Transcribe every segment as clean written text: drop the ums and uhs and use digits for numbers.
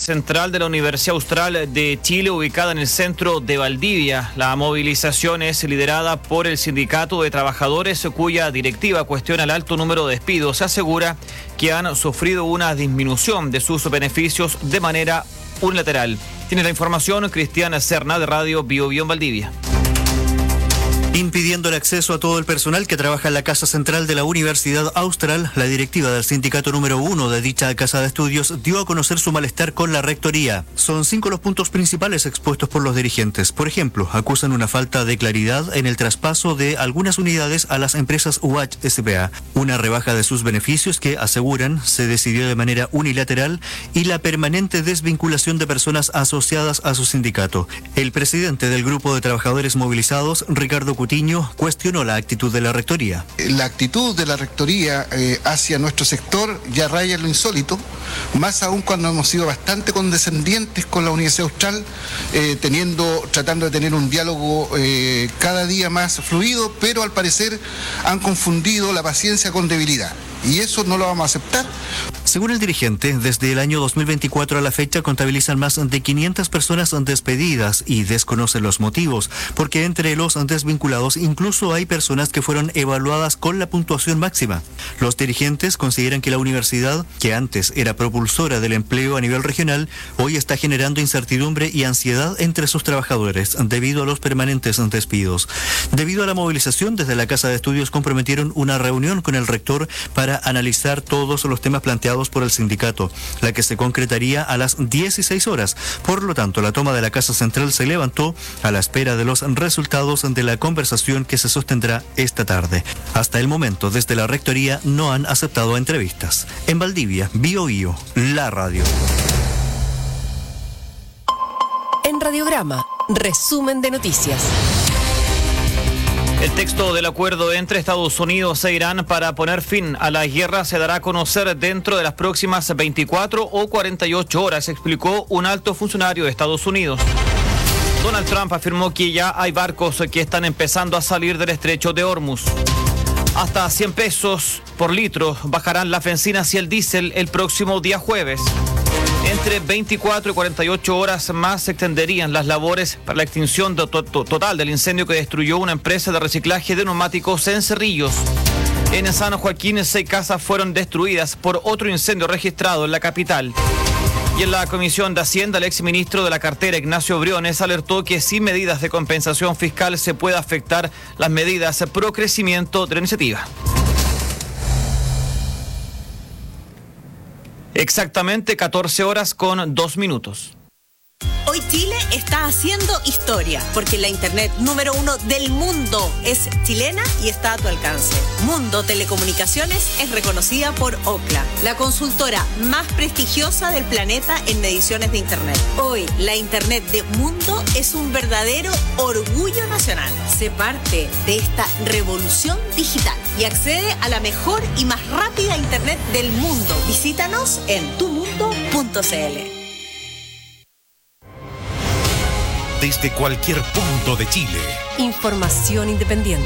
central de la Universidad Austral de Chile, ubicada en el centro de Valdivia. La movilización es liderada por el Sindicato de Trabajadores, cuya directiva cuestiona el alto número de despidos. Se asegura que han sufrido una disminución de sus beneficios de manera unilateral. Tiene la información Cristiana Serna, de Radio Bio Bio en Valdivia. Impidiendo el acceso a todo el personal que trabaja en la Casa Central de la Universidad Austral, la directiva del sindicato número 1 de dicha casa de estudios dio a conocer su malestar con la rectoría. Son 5 los puntos principales expuestos por los dirigentes. Por ejemplo, acusan una falta de claridad en el traspaso de algunas unidades a las empresas UH S.p.A., una rebaja de sus beneficios que, aseguran, se decidió de manera unilateral, y la permanente desvinculación de personas asociadas a su sindicato. El presidente del grupo de trabajadores movilizados, Ricardo Cutiño, cuestionó la actitud de la rectoría. La actitud de la rectoría hacia nuestro sector ya raya en lo insólito, más aún cuando hemos sido bastante condescendientes con la Universidad Austral, tratando de tener un diálogo cada día más fluido, pero al parecer han confundido la paciencia con debilidad. Y eso no lo vamos a aceptar. Según el dirigente, desde el año 2024 a la fecha contabilizan más de 500 personas despedidas y desconocen los motivos, porque entre los desvinculados incluso hay personas que fueron evaluadas con la puntuación máxima. Los dirigentes consideran que la universidad, que antes era propulsora del empleo a nivel regional, hoy está generando incertidumbre y ansiedad entre sus trabajadores debido a los permanentes despidos. Debido a la movilización, desde la Casa de Estudios comprometieron una reunión con el rector para analizar todos los temas planteados por el sindicato, la que se concretaría a las 16 horas. Por lo tanto, la toma de la Casa Central se levantó a la espera de los resultados de la conversación que se sostendrá esta tarde. Hasta el momento, desde la rectoría no han aceptado entrevistas. En Valdivia, Bio Bio, la radio. En Radiograma, resumen de noticias. El texto del acuerdo entre Estados Unidos e Irán para poner fin a la guerra se dará a conocer dentro de las próximas 24 o 48 horas, explicó un alto funcionario de Estados Unidos. Donald Trump afirmó que ya hay barcos que están empezando a salir del estrecho de Hormuz. Hasta 100 pesos por litro bajarán las bencinas y el diésel el próximo día jueves. Entre 24 y 48 horas más se extenderían las labores para la extinción total del incendio que destruyó una empresa de reciclaje de neumáticos en Cerrillos. En San Joaquín, 6 casas fueron destruidas por otro incendio registrado en la capital. Y en la Comisión de Hacienda, el exministro de la cartera, Ignacio Briones, alertó que sin medidas de compensación fiscal se puede afectar las medidas pro crecimiento de la iniciativa. Exactamente 14 horas con 2 minutos. Hoy Chile está haciendo historia, porque la internet número 1 del mundo es chilena y está a tu alcance. Mundo Telecomunicaciones es reconocida por Ookla, la consultora más prestigiosa del planeta en mediciones de internet. Hoy, la internet de Mundo es un verdadero orgullo nacional. Sé parte de esta revolución digital y accede a la mejor y más rápida internet del mundo. Visítanos en tumundo.cl. Desde cualquier punto de Chile. Información independiente.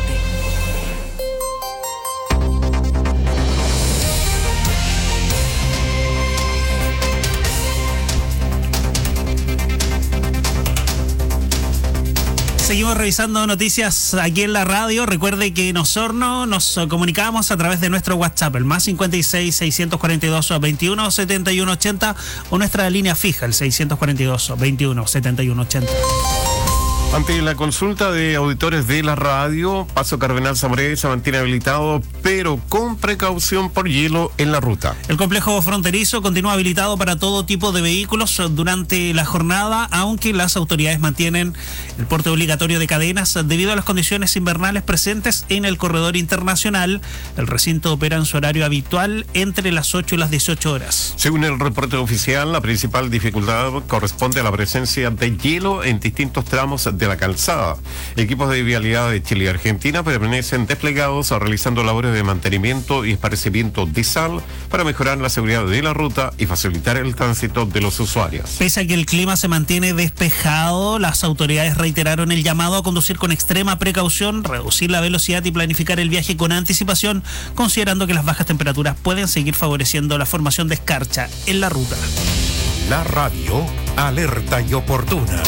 Seguimos revisando noticias aquí en la radio. Recuerde que en Osorno nos comunicamos a través de nuestro WhatsApp, el más 56 642 21 71 80, o nuestra línea fija, el 642 21 71 80. Ante la consulta de auditores de la radio, Paso Cardenal Zamoré se mantiene habilitado, pero con precaución por hielo en la ruta. El complejo fronterizo continúa habilitado para todo tipo de vehículos durante la jornada, aunque las autoridades mantienen el porte obligatorio de cadenas debido a las condiciones invernales presentes en el corredor internacional. El recinto opera en su horario habitual entre las 8 y las 18 horas. Según el reporte oficial, la principal dificultad corresponde a la presencia de hielo en distintos tramos de la calzada. Equipos de vialidad de Chile y Argentina permanecen desplegados realizando labores de mantenimiento y esparcimiento de sal para mejorar la seguridad de la ruta y facilitar el tránsito de los usuarios. Pese a que el clima se mantiene despejado, las autoridades reiteraron el llamado a conducir con extrema precaución, reducir la velocidad y planificar el viaje con anticipación, considerando que las bajas temperaturas pueden seguir favoreciendo la formación de escarcha en la ruta. La radio alerta y oportuna.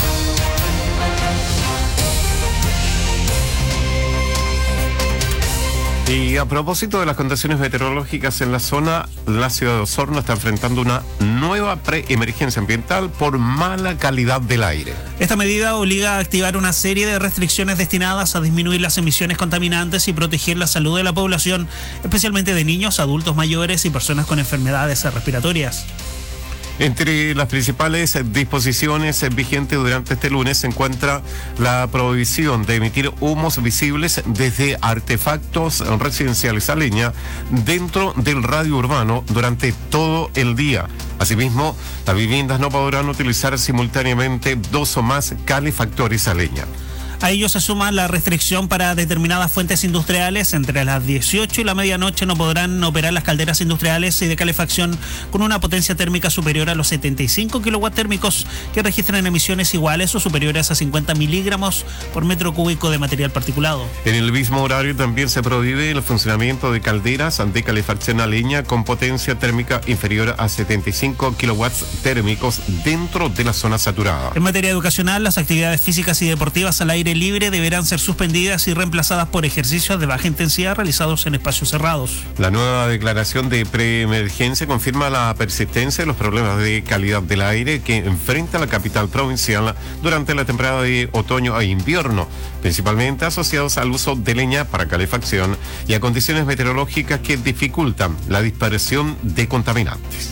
Y a propósito de las condiciones meteorológicas en la zona, la ciudad de Osorno está enfrentando una nueva preemergencia ambiental por mala calidad del aire. Esta medida obliga a activar una serie de restricciones destinadas a disminuir las emisiones contaminantes y proteger la salud de la población, especialmente de niños, adultos mayores y personas con enfermedades respiratorias. Entre las principales disposiciones vigentes durante este lunes se encuentra la prohibición de emitir humos visibles desde artefactos residenciales a leña dentro del radio urbano durante todo el día. Asimismo, las viviendas no podrán utilizar simultáneamente 2 o más calefactores a leña. A ello se suma la restricción para determinadas fuentes industriales. Entre las 18 y la medianoche no podrán operar las calderas industriales y de calefacción con una potencia térmica superior a los 75 kilowatt térmicos que registran emisiones iguales o superiores a 50 miligramos por metro cúbico de material particulado. En el mismo horario también se prohíbe el funcionamiento de calderas de calefacción a leña con potencia térmica inferior a 75 kilowatts térmicos dentro de la zona saturada. En materia educacional, las actividades físicas y deportivas al aire libre deberán ser suspendidas y reemplazadas por ejercicios de baja intensidad realizados en espacios cerrados. La nueva declaración de preemergencia confirma la persistencia de los problemas de calidad del aire que enfrenta la capital provincial durante la temporada de otoño e invierno, principalmente asociados al uso de leña para calefacción y a condiciones meteorológicas que dificultan la dispersión de contaminantes.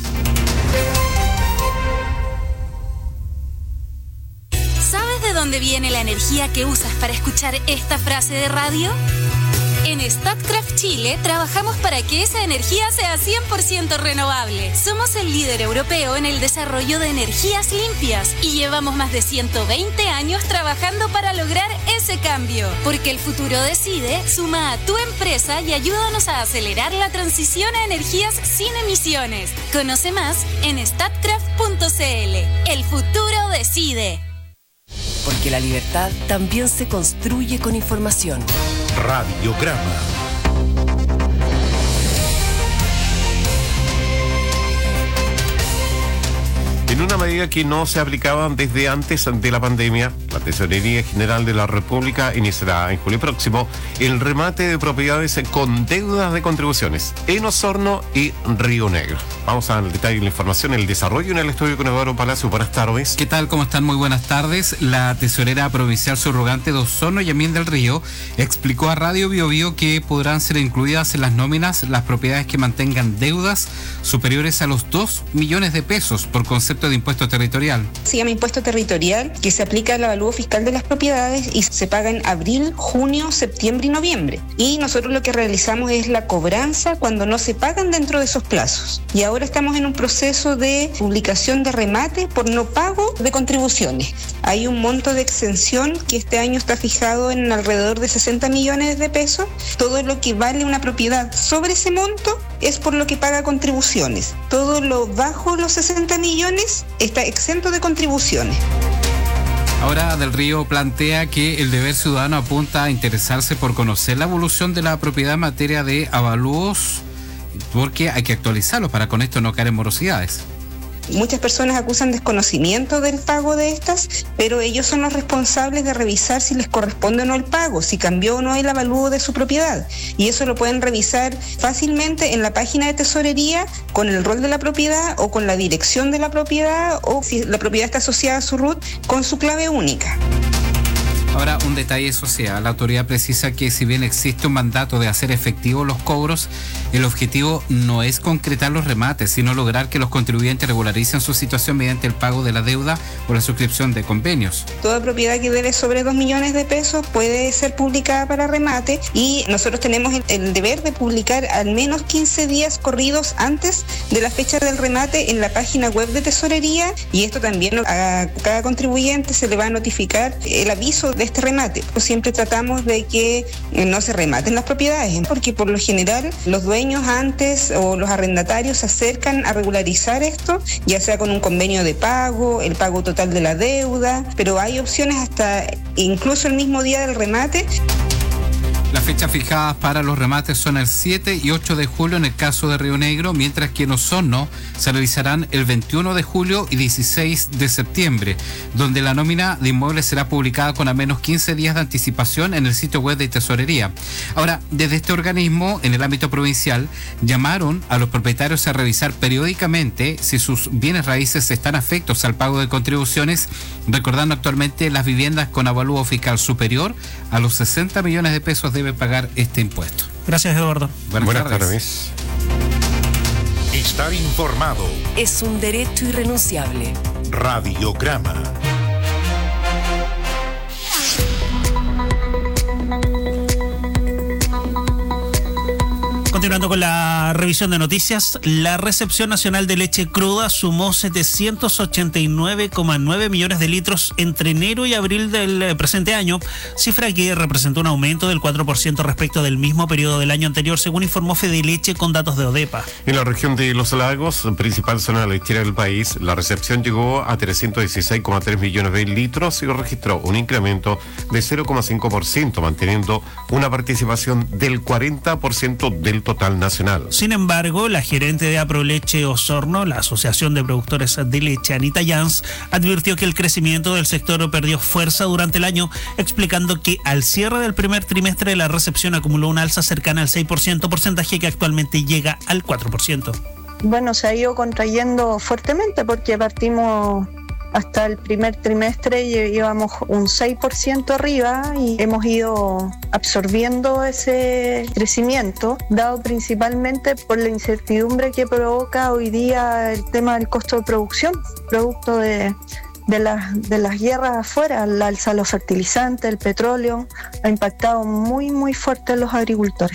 ¿Dónde viene la energía que usas para escuchar esta frase de radio? En Statkraft Chile trabajamos para que esa energía sea 100% renovable. Somos el líder europeo en el desarrollo de energías limpias y llevamos más de 120 años trabajando para lograr ese cambio. Porque el futuro decide, suma a tu empresa y ayúdanos a acelerar la transición a energías sin emisiones. Conoce más en statkraft.cl. El futuro decide. Porque la libertad también se construye con información. Radiograma. En una medida que no se aplicaba desde antes de la pandemia, la Tesorería General de la República iniciará en julio próximo el remate de propiedades con deudas de contribuciones en Osorno y Río Negro. Vamos al detalle de la información, el desarrollo en el estudio con Eduardo Palacio. Buenas tardes. ¿Qué tal? ¿Cómo están? Muy buenas tardes. La tesorera provincial subrogante de Osorno y Amín del Río explicó a Radio Bio Bio que podrán ser incluidas en las nóminas las propiedades que mantengan deudas superiores a los 2 millones de pesos por concepto de impuesto territorial. Se llama impuesto territorial, que se aplica al avalúo fiscal de las propiedades y se paga en abril, junio, septiembre y noviembre. Y nosotros lo que realizamos es la cobranza cuando no se pagan dentro de esos plazos. Y ahora estamos en un proceso de publicación de remate por no pago de contribuciones. Hay un monto de exención que este año está fijado en alrededor de 60 millones de pesos. Todo lo que vale una propiedad sobre ese monto es por lo que paga contribuciones. Todo lo bajo los 60 millones está exento de contribuciones. Ahora Del Río plantea que el deber ciudadano apunta a interesarse por conocer la evolución de la propiedad en materia de avalúos, porque hay que actualizarlos para con esto no caer en morosidades. Muchas personas acusan desconocimiento del pago de estas, pero ellos son los responsables de revisar si les corresponde o no el pago, si cambió o no el avalúo de su propiedad. Y eso lo pueden revisar fácilmente en la página de tesorería con el rol de la propiedad o con la dirección de la propiedad o si la propiedad está asociada a su RUT con su clave única. Ahora, un detalle social. La autoridad precisa que si bien existe un mandato de hacer efectivos los cobros, el objetivo no es concretar los remates, sino lograr que los contribuyentes regularicen su situación mediante el pago de la deuda o la suscripción de convenios. Toda propiedad que debe sobre 2 millones de pesos puede ser publicada para remate y nosotros tenemos el deber de publicar al menos 15 días corridos antes de la fecha del remate en la página web de tesorería, y esto también a cada contribuyente se le va a notificar el aviso de este remate. Siempre tratamos de que no se rematen las propiedades, porque por lo general los dueños antes o los arrendatarios se acercan a regularizar esto, ya sea con un convenio de pago, el pago total de la deuda, pero hay opciones hasta incluso el mismo día del remate. Las fechas fijadas para los remates son el 7 y 8 de julio en el caso de Río Negro, mientras que en Osorno se realizarán el 21 de julio y 16 de septiembre, donde la nómina de inmuebles será publicada con al menos 15 días de anticipación en el sitio web de Tesorería. Ahora, desde este organismo, en el ámbito provincial, llamaron a los propietarios a revisar periódicamente si sus bienes raíces están afectos al pago de contribuciones, recordando actualmente las viviendas con avalúo fiscal superior a los 60 millones de pesos debe pagar este impuesto. Gracias, Eduardo. Buenas tardes. Estar informado es un derecho irrenunciable. Radiograma. Continuando con la revisión de noticias, la recepción nacional de leche cruda sumó 789,9 millones de litros entre enero y abril del presente año, cifra que representó un aumento del 4% respecto del mismo periodo del año anterior, según informó Fedeleche con datos de ODEPA. En la región de Los Lagos, principal zona lechera del país, la recepción llegó a 316,3 millones de litros y registró un incremento de 0,5%, manteniendo una participación del 40% del total nacional. Sin embargo, la gerente de Aproleche Osorno, la Asociación de Productores de Leche, Anita Jans, advirtió que el crecimiento del sector perdió fuerza durante el año, explicando que al cierre del primer trimestre la recepción acumuló una alza cercana al 6%, porcentaje que actualmente llega al 4%. Bueno, se ha ido contrayendo fuertemente porque partimos hasta el primer trimestre y llevamos un 6% arriba y hemos ido absorbiendo ese crecimiento, dado principalmente por la incertidumbre que provoca hoy día el tema del costo de producción, producto de las guerras afuera. El alza de los fertilizantes, el petróleo, ha impactado muy fuerte a los agricultores.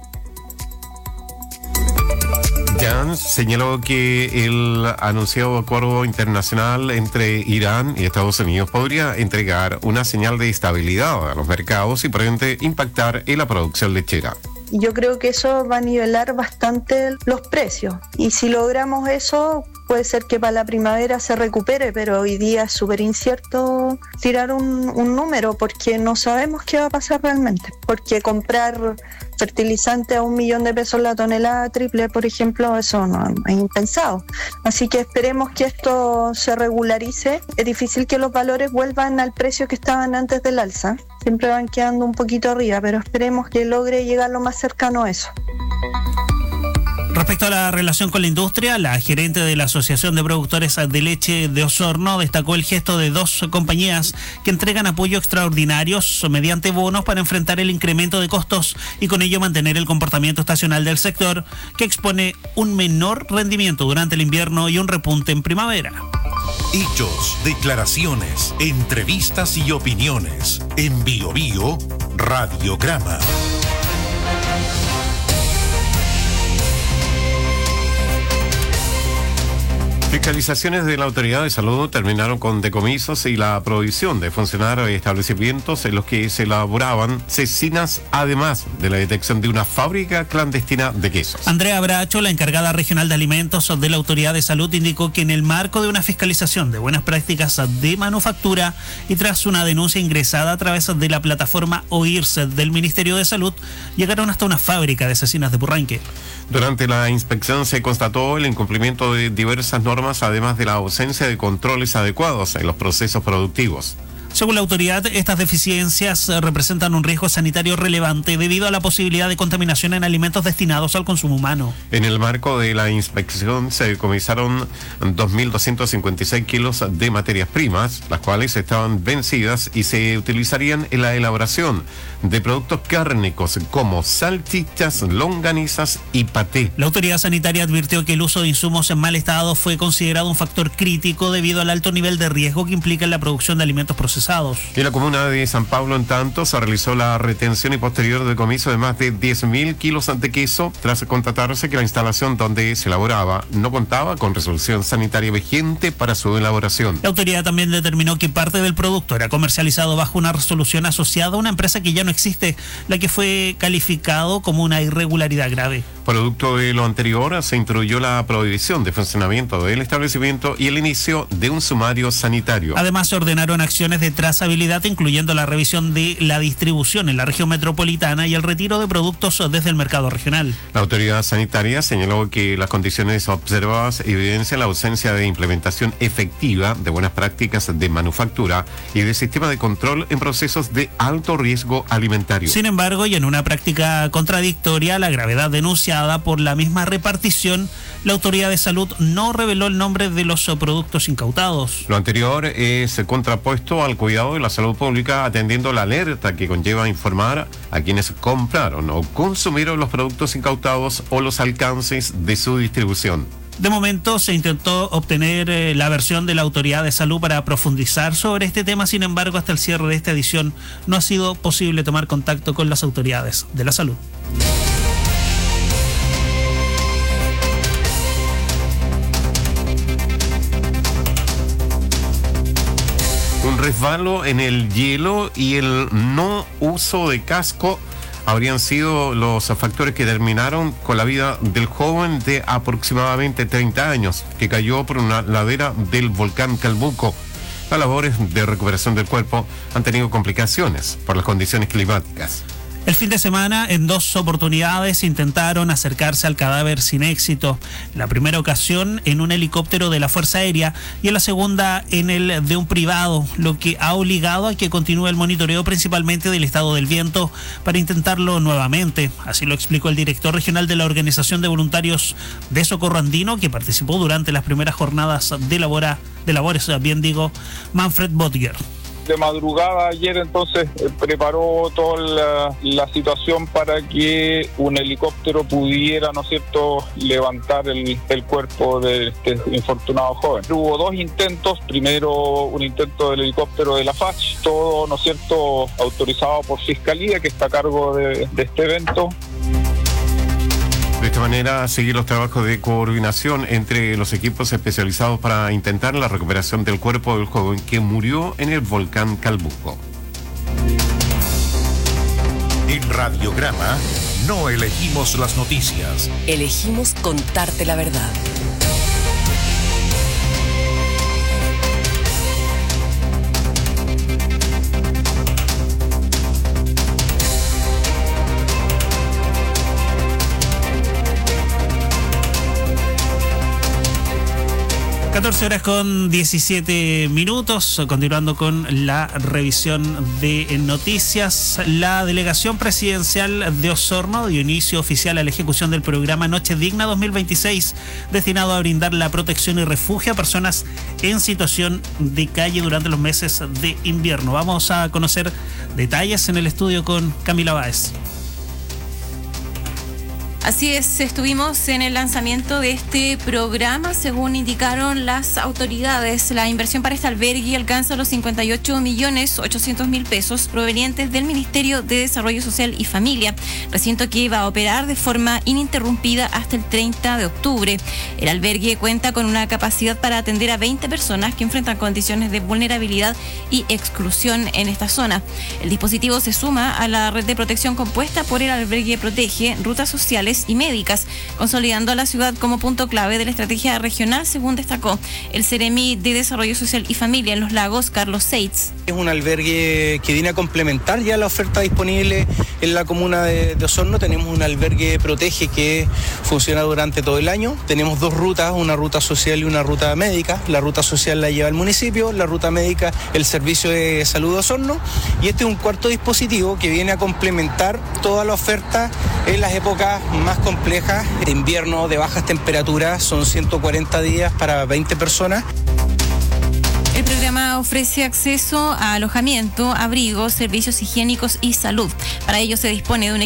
Jans señaló que el anunciado acuerdo internacional entre Irán y Estados Unidos podría entregar una señal de estabilidad a los mercados y por ende impactar en la producción lechera. Y yo creo que eso va a nivelar bastante los precios. Y si logramos eso, puede ser que para la primavera se recupere, pero hoy día es súper incierto tirar un número porque no sabemos qué va a pasar realmente. Porque comprar fertilizante a $1.000.000 la tonelada triple, por ejemplo, eso no es impensado. Así que esperemos que esto se regularice. Es difícil que los valores vuelvan al precio que estaban antes del alza. Siempre van quedando un poquito arriba, pero esperemos que logre llegar lo más cercano a eso. Respecto a la relación con la industria, la gerente de la Asociación de Productores de Leche de Osorno destacó el gesto de dos compañías que entregan apoyo extraordinarios mediante bonos para enfrentar el incremento de costos y con ello mantener el comportamiento estacional del sector, que expone un menor rendimiento durante el invierno y un repunte en primavera. Hechos, declaraciones, entrevistas y opiniones. En Bio Bio, Radiograma. Fiscalizaciones de la Autoridad de Salud terminaron con decomisos y la prohibición de funcionar establecimientos en los que se elaboraban cecinas, además de la detección de una fábrica clandestina de quesos. Andrea Bracho, la encargada regional de alimentos de la Autoridad de Salud, indicó que en el marco de una fiscalización de buenas prácticas de manufactura y tras una denuncia ingresada a través de la plataforma OIRSE del Ministerio de Salud, llegaron hasta una fábrica de cecinas de Purranque. Durante la inspección se constató el incumplimiento de diversas normas, además de la ausencia de controles adecuados en los procesos productivos. Según la autoridad, estas deficiencias representan un riesgo sanitario relevante debido a la posibilidad de contaminación en alimentos destinados al consumo humano. En el marco de la inspección se decomisaron 2.256 kilos de materias primas, las cuales estaban vencidas y se utilizarían en la elaboración de productos cárnicos como salchichas, longanizas y paté. La autoridad sanitaria advirtió que el uso de insumos en mal estado fue considerado un factor crítico debido al alto nivel de riesgo que implica en la producción de alimentos procesados. En la comuna de San Pablo, en tanto, se realizó la retención y posterior decomiso de más de 10.000 kilos de queso tras constatarse que la instalación donde se elaboraba no contaba con resolución sanitaria vigente para su elaboración. La autoridad también determinó que parte del producto era comercializado bajo una resolución asociada a una empresa que ya no existe, la que fue calificado como una irregularidad grave. Producto de lo anterior, se instruyó la prohibición de funcionamiento del establecimiento y el inicio de un sumario sanitario. Además, se ordenaron acciones de de trazabilidad, incluyendo la revisión de la distribución en la región metropolitana y el retiro de productos desde el mercado regional. La autoridad sanitaria señaló que las condiciones observadas evidencian la ausencia de implementación efectiva de buenas prácticas de manufactura y de sistema de control en procesos de alto riesgo alimentario. Sin embargo, y en una práctica contradictoria, la gravedad denunciada por la misma repartición, la autoridad de salud no reveló el nombre de los productos incautados. Lo anterior es contrapuesto al cuidado de la salud pública, atendiendo la alerta que conlleva informar a quienes compraron o consumieron los productos incautados o los alcances de su distribución. De momento se intentó obtener la versión de la autoridad de salud para profundizar sobre este tema. Sin embargo, hasta el cierre de esta edición no ha sido posible tomar contacto con las autoridades de la salud. Un resbalo en el hielo y el no uso de casco habrían sido los factores que terminaron con la vida del joven de aproximadamente 30 años que cayó por una ladera del volcán Calbuco. Las labores de recuperación del cuerpo han tenido complicaciones por las condiciones climáticas. El fin de semana, en 2 oportunidades, intentaron acercarse al cadáver sin éxito. En la primera ocasión, en un helicóptero de la Fuerza Aérea, y en la segunda, en el de un privado, lo que ha obligado a que continúe el monitoreo principalmente del estado del viento para intentarlo nuevamente. Así lo explicó el director regional de la Organización de Voluntarios de Socorro Andino, que participó durante las primeras jornadas de labores, Manfred Botger. De madrugada ayer entonces preparó toda la situación para que un helicóptero pudiera, ¿no es cierto?, levantar el cuerpo de este infortunado joven. Hubo 2 intentos, primero un intento del helicóptero de la FACH, todo, ¿no es cierto?, autorizado por Fiscalía, que está a cargo de este evento. De esta manera, seguir los trabajos de coordinación entre los equipos especializados para intentar la recuperación del cuerpo del joven que murió en el volcán Calbuco. En Radiograma no elegimos las noticias. Elegimos contarte la verdad. Con 17 minutos, continuando con la revisión de noticias. La delegación presidencial de Osorno dio inicio oficial a la ejecución del programa Noche Digna 2026, destinado a brindar la protección y refugio a personas en situación de calle durante los meses de invierno. Vamos a conocer detalles en el estudio con Camila Báez. Así es, estuvimos en el lanzamiento de este programa. Según indicaron las autoridades, la inversión para este albergue alcanza los 58.800.000 pesos provenientes del Ministerio de Desarrollo Social y Familia, recinto que va a operar de forma ininterrumpida hasta el 30 de octubre. El albergue cuenta con una capacidad para atender a 20 personas que enfrentan condiciones de vulnerabilidad y exclusión en esta zona. El dispositivo se suma a la red de protección compuesta por el albergue Protege, Rutas Sociales y Médicas, consolidando a la ciudad como punto clave de la estrategia regional, según destacó el Seremi de Desarrollo Social y Familia en Los Lagos, Carlos Seitz. Es un albergue que viene a complementar ya la oferta disponible en la comuna de Osorno. Tenemos un albergue Protege que funciona durante todo el año. Tenemos 2 rutas, una ruta social y una ruta médica. La ruta social la lleva el municipio, la ruta médica el Servicio de Salud de Osorno. Y este es un cuarto dispositivo que viene a complementar toda la oferta en las épocas más complejas de invierno, de bajas temperaturas. Son 140 días para 20 personas. El programa ofrece acceso a alojamiento, abrigos, servicios higiénicos y salud. Para ello se dispone de un